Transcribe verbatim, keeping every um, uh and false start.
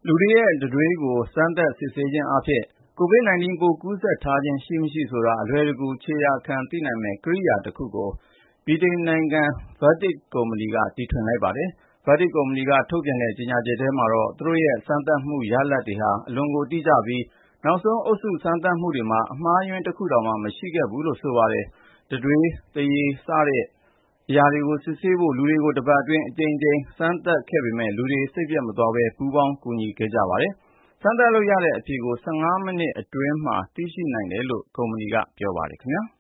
လူတွေရဲ့တံတွေးကိုစမ်းသပ်စစ်ဆေးခြင်းအားဖြင့် ကိုဗစ် ၁၉ ပိုးကူးစက်ထားခြင်းရှိမရှိဆိုတာ အလွယ်တကူခြေရာခံသိနိုင်မယ့် ကိရိယာတခုကို ဗြိတိန်နိုင်ငံ Vatic ကုမ္ပဏီက တီထွင်လိုက်ပါတယ်။ Vatic ကုမ္ပဏီက ထုတ်ပြန်တဲ့ ကြေညာချက်ထဲမှာတော့ သူတို့ရဲ့ စမ်းသပ်မှုရလဒ်တွေဟာ အလွန်ကိုတိကျပြီး နောက်ဆုံးအုပ်စုစမ်းသပ်မှုတွေမှာ အမှားအယွင်းတခုတောင် မရှိခဲ့ဘူးလို့ ဆိုပါတယ်။ တံတွေး၊ သွားရည် စတဲ့အရာတွေကိုစစ်ဆေးဖို့ လူတွေကို တပတ်အတွင်း အကြိမ်ကြိမ်စမ်းသပ်ခဲ့ပေမယ့် လူတွေစိတ်ပျက်မသွားဘဲ ပူးပေါင်းကူညီခဲ့ကြပါတယ်။ စမ်းသပ်လို့ရတဲ့အဖြေကို ၁၅ မိနစ်အတွင်းမှာ သိရှိနိုင်တယ်လို့ ကုမ္ပဏီကပြောပါတယ်ခင်ဗျာ